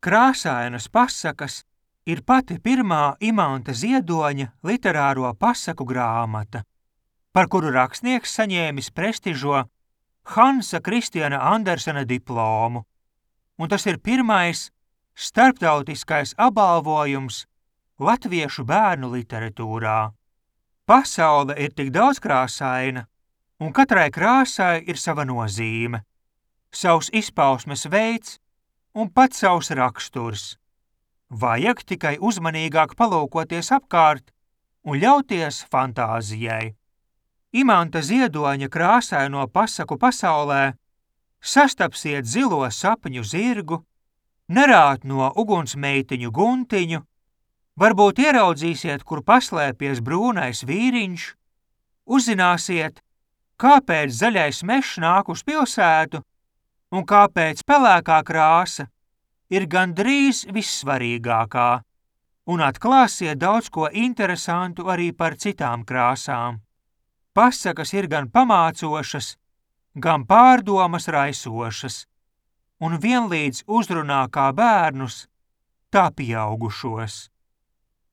Krāsainas pasakas ir pati pirmā Imanta Ziedoņa literāro pasaku grāmata, par kuru rakstnieks saņēmis prestižo Hansa Kristiana Andersena diplomu, un tas ir pirmais starptautiskais apbalvojums latviešu bērnu literatūrā. Pasaule ir tik daudzkrāsaina, un katrai krāsai ir sava nozīme, savs izpausmes veids un pat savs raksturs. Vajag tikai uzmanīgāk palūkoties apkārt un ļauties fantāzijai. Imanta Ziedoņa krāsaino pasaku pasaulē sastapsiet zilo sapņu zirgu, nerātno ugunsmeitiņu Guntiņu, varbūt ieraudzīsiet, kur paslēpies brūnais vīriņš, uzzināsiet, kāpēc zaļais mežs nāk uz pilsētu un kāpēc pelēkā krāsa ir gandrīz vissvarīgākā, un atklāsiet daudz ko interesantu arī par citām krāsām. Pasakas ir gan pamācošas, gan pārdomas raisošas, un vienlīdz uzrunā kā bērnus, tā pieaugušos.